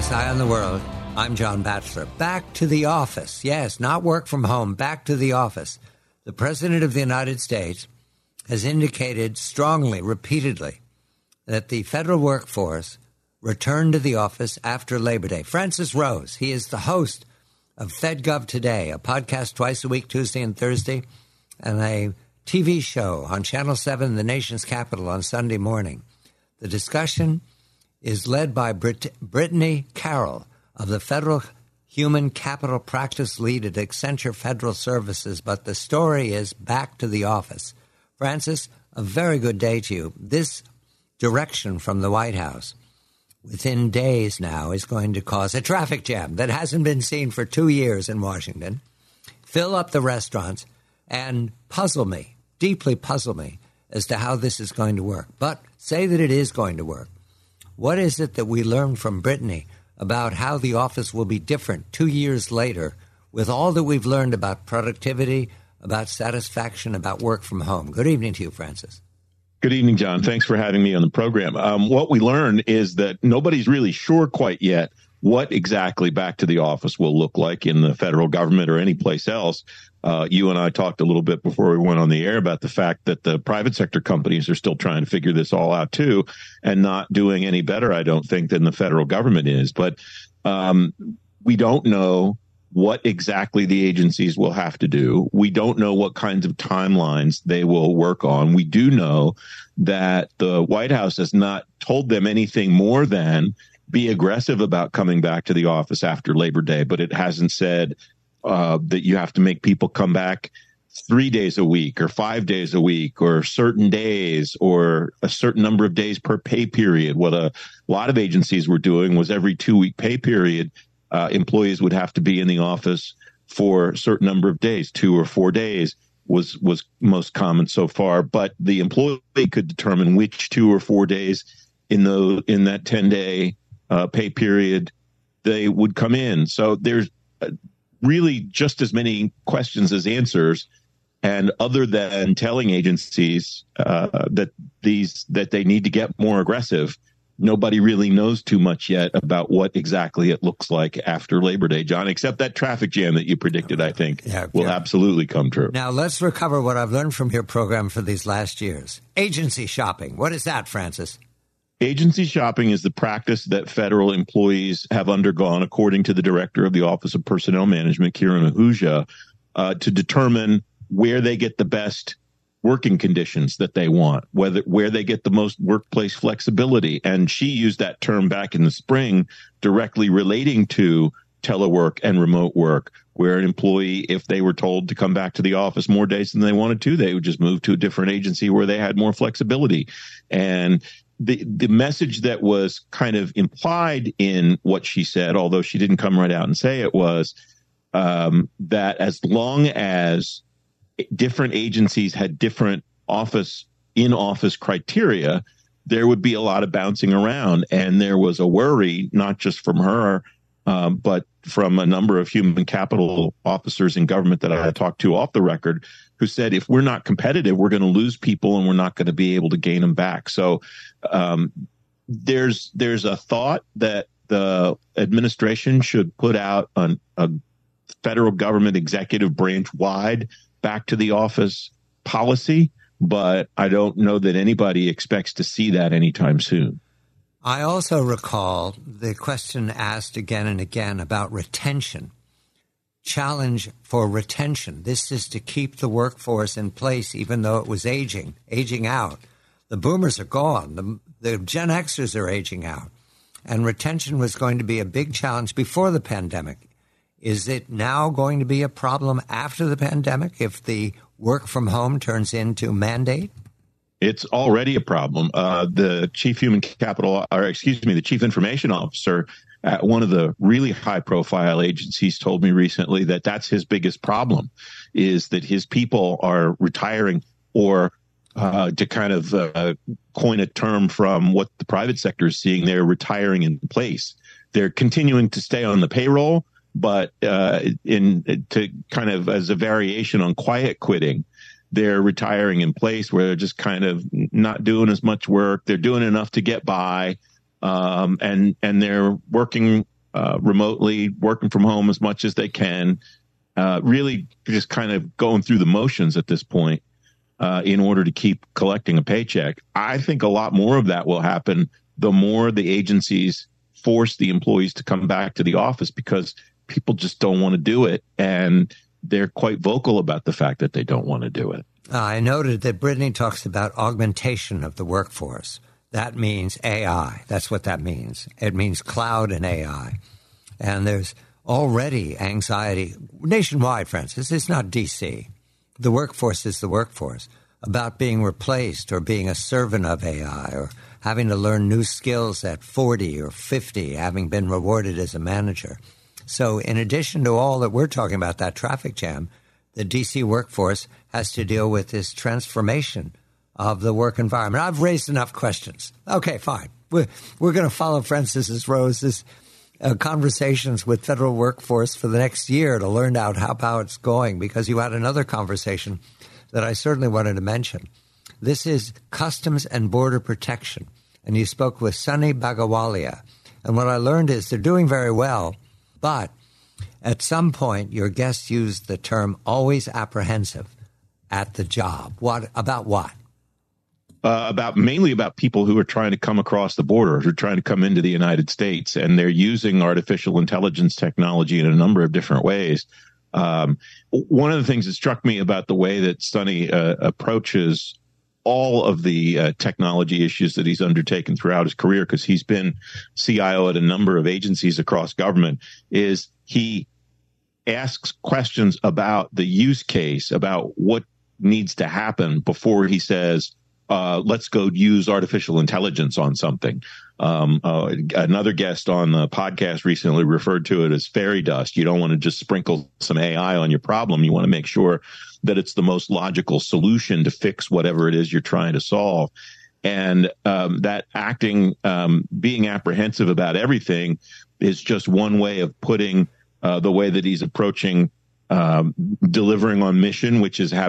KFIX Eye on the World. I'm John Batchelor. Back to the office. Yes, not work from home, back to the office. The President of the United States has indicated strongly, repeatedly, that the federal workforce return to the office after Labor Day. Francis Rose, he is the host of FedGov Today, a podcast twice a week, Tuesday and Thursday, and a TV show on Channel 7, the nation's capital, on Sunday morning. The discussion is led by Brittany Carroll of the Federal Human Capital Practice Lead at Accenture Federal Services, but the story is back to the office. Francis, a very good day to you. This direction from the White House within days now is going to cause a traffic jam that hasn't been seen for 2 years in Washington, fill up the restaurants, and deeply puzzle me as to how this is going to work. But say that it is going to work. What is it that we learned from Brittany about how the office will be different 2 years later with all that we've learned about productivity, about satisfaction, about work from home? Good evening to you, Francis. Good evening, John. Thanks for having me on the program. What we learned is that nobody's really sure quite yet what exactly back to the office will look like in the federal government or any place else. You and I talked a little bit before we went on the air about the fact that the private sector companies are still trying to figure this all out, too, and not doing any better, I don't think, than the federal government is. But we don't know what exactly the agencies will have to do. We don't know what kinds of timelines they will work on. We do know that the White House has not told them anything more than be aggressive about coming back to the office after Labor Day, but it hasn't said that you have to make people come back 3 days a week or 5 days a week or certain days or a certain number of days per pay period. What a lot of agencies were doing was every 2-week pay period, employees would have to be in the office for a certain number of days. 2 or 4 days was most common so far, but the employee could determine which 2 or 4 days in that 10-day pay period they would come in. So there's really just as many questions as answers. And other than telling agencies that they need to get more aggressive, nobody really knows too much yet about what exactly it looks like after Labor Day, John, except that traffic jam that you predicted, I think, will absolutely come true. Now, let's recover what I've learned from your program for these last years. Agency shopping. What is that, Francis? Agency shopping is the practice that federal employees have undergone, according to the director of the Office of Personnel Management, Kiran Ahuja, to determine where they get the best working conditions that they want, where they get the most workplace flexibility. And she used that term back in the spring, directly relating to telework and remote work, where an employee, if they were told to come back to the office more days than they wanted to, they would just move to a different agency where they had more flexibility. And the message that was kind of implied in what she said, although she didn't come right out and say it, was that as long as different agencies had different in-office criteria, there would be a lot of bouncing around. And there was a worry, not just from her, but from a number of human capital officers in government that I talked to off the record, who said, if we're not competitive, we're going to lose people and we're not going to be able to gain them back. So there's a thought that the administration should put out a federal government executive branch wide back to the office policy, but I don't know that anybody expects to see that anytime soon. I also recall the question asked again and again about retention. Challenge for retention. This is to keep the workforce in place, even though it was aging out. The boomers are gone. The Gen Xers are aging out. And retention was going to be a big challenge before the pandemic. Is it now going to be a problem after the pandemic if the work from home turns into mandate? It's already a problem. The chief information officer at one of the really high-profile agencies told me recently that that's his biggest problem, is that his people are retiring, or to kind of coin a term from what the private sector is seeing, they're retiring in place. They're continuing to stay on the payroll, but to kind of as a variation on quiet quitting, they're retiring in place where they're just kind of not doing as much work. They're doing enough to get by, and they're working remotely, working from home as much as they can, really just kind of going through the motions at this point in order to keep collecting a paycheck. I think a lot more of that will happen the more the agencies force the employees to come back to the office, because people just don't want to do it. And they're quite vocal about the fact that they don't want to do it. I noted that Brittany talks about augmentation of the workforce. That means AI. That's what that means. It means cloud and AI. And there's already anxiety nationwide, Francis. It's not D.C. The workforce is the workforce, about being replaced or being a servant of AI or having to learn new skills at 40 or 50, having been rewarded as a manager. So in addition to all that we're talking about, that traffic jam, the D.C. workforce has to deal with this transformation of the work environment. I've raised enough questions. Okay, fine. We're going to follow Francis Rose's conversations with federal workforce for the next year to learn out how it's going, because you had another conversation that I certainly wanted to mention. This is Customs and Border Protection, and you spoke with Sunny Bagawalia. And what I learned is they're doing very well, but at some point your guest used the term always apprehensive at the job. About what? Mainly about people who are trying to come across the border, who are trying to come into the United States, and they're using artificial intelligence technology in a number of different ways. One of the things that struck me about the way that Sunny approaches all of the technology issues that he's undertaken throughout his career, because he's been CIO at a number of agencies across government, is he asks questions about the use case, about what needs to happen before he says, let's go use artificial intelligence on something. Another guest on the podcast recently referred to it as fairy dust. You don't want to just sprinkle some AI on your problem. You want to make sure that it's the most logical solution to fix whatever it is you're trying to solve. And that being apprehensive about everything is just one way of putting the way that he's approaching delivering on mission, which is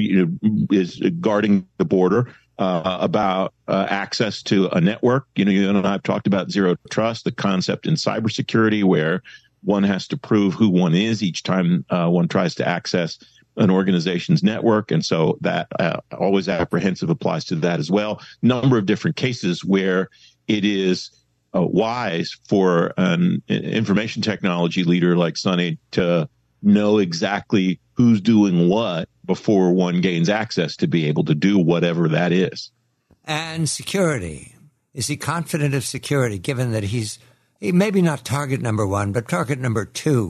is guarding the border, about access to a network. You and I have talked about zero trust, the concept in cybersecurity where one has to prove who one is each time one tries to access an organization's network. And so that always apprehensive applies to that as well. Number of different cases where it is wise for an information technology leader like Sunny to know exactly who's doing what before one gains access to be able to do whatever that is. And security. Is he confident of security, given that he's maybe not target number one, but target number two?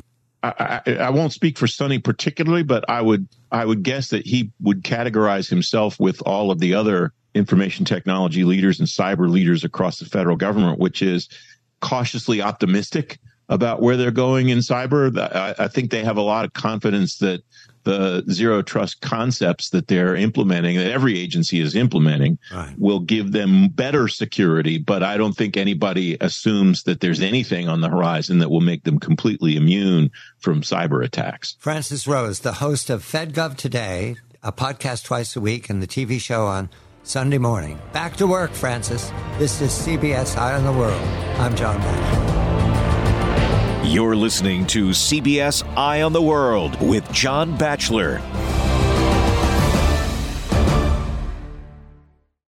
I won't speak for Sunny particularly, but I would guess that he would categorize himself with all of the other information technology leaders and cyber leaders across the federal government, which is cautiously optimistic about where they're going in cyber. I think they have a lot of confidence that the zero trust concepts that they're implementing, that every agency is implementing, right, will give them better security. But I don't think anybody assumes that there's anything on the horizon that will make them completely immune from cyber attacks. Francis Rose, the host of FedGov Today, a podcast twice a week, and the TV show on Sunday morning. Back to work, Francis. This is CBS Eye on the World. I'm John Batchelor. You're listening to CBS Eye on the World with John Batchelor.